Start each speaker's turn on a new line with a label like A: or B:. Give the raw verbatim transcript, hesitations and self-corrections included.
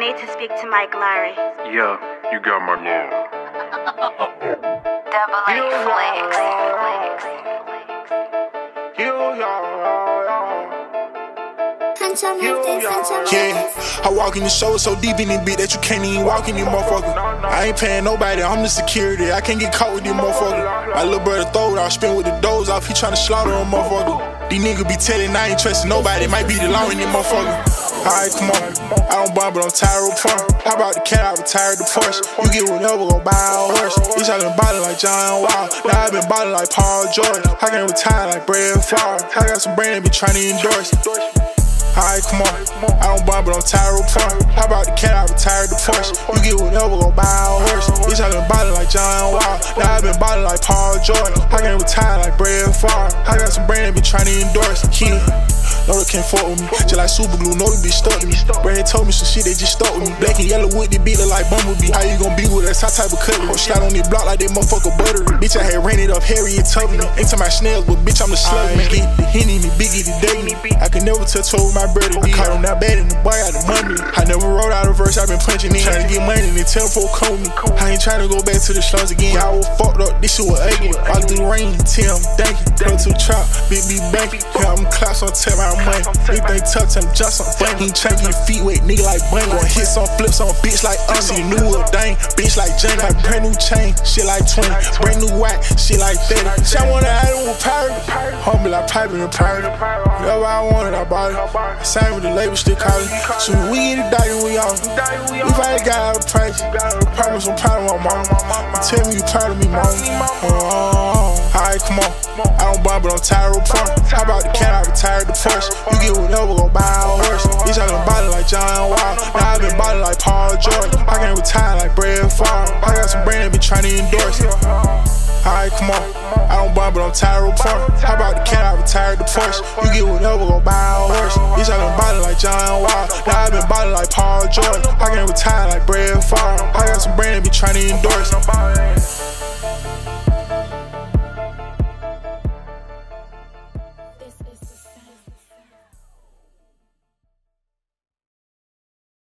A: need to speak to Mike Larry.
B: Yeah, you got my number.
A: Double A Flex.
C: Yeah, I walk in the show so deep in this bitch that you can't even walk in this motherfucker. I ain't paying nobody, I'm the security. I can't get caught with this motherfucker. My little brother throw it off, spin with the doors off. He tryna slaughter a motherfucker. These niggas be telling I ain't trusting nobody. Might be the law in this motherfucker. Alright, come on. I don't bond, but I'm tired of fun. How about the cat? I retired the Porsche. You get whatever, go buy a horse. Bitch, I been ballin' like John Wall. Now I been ballin' like Paul George. I can retire like Brad Favre. I got some brand be tryna endorse. Alright, come on. I don't bond, but I'm tired of fun. How about the cat? I retired the Porsche. You get whatever, go buy a horse. Bitch, I been ballin' like John Wall. Now I been ballin' like Paul George. I can retire like Brad Favre. I got some brand be tryna endorse. Kid. No, they can't fuck with me. Just like super glue, no, they bitch stuck to me. Brad told me some shit, they just stuck with me. Black and yellow wood, they beat look like Bumblebee. How you gon' be with us? How type of cutlery? Slide on this block like that motherfucker buttery. Bitch, I had ran it up Harriet Tubman. Ain't to my snails, but bitch, I'm the slug man. Get the Henny, me biggie, the daily. I can never touch her with my brother. I caught him that bad and the boy got the money. I never wrote out a verse, I been punching in. Trying to get money and they tell folk call me. I ain't trying to go back to the slums again. Y'all was fucked up, this shit was ugly. All through the rain, Tim, thank you. Go to the trap, big B banky. Yeah, I'm claps on tell my money. They touch him, just some fun. He ain't changing feet with nigga like Bunny. Gon' hit some flips on bitch like us. You knew a dang, bitch like Jenny. Like brand new chain, shit like twenty. Brand new whack, shit like thirty. She wanna add it with pirate. Humble like piping and pirate. Whatever I wanted, I bought it. I signed with the label, still call it. So we get it dying, we off. If I ain't got a price, promise I'm proud of my mama. Tell me you proud of me, mama. Oh, alright, come on. I don't bond, but I'm tired of fun. How about the cat? I retired the Porsche. You get whatever, go buy a horse. Bitch, I been ballin' like John Wall. Now I been ballin' like Paul George. I can retire like Brad Favre. I got some brand be tryna endorse. Alright, come on. I don't bond, but I'm tired of fun. How about the cat? I retired the Porsche. You get whatever, go buy a horse. Bitch, I been ballin' like John Wall. Now I been ballin' like Paul George. I can retire like Brad Favre. I got some brand be tryna endorse.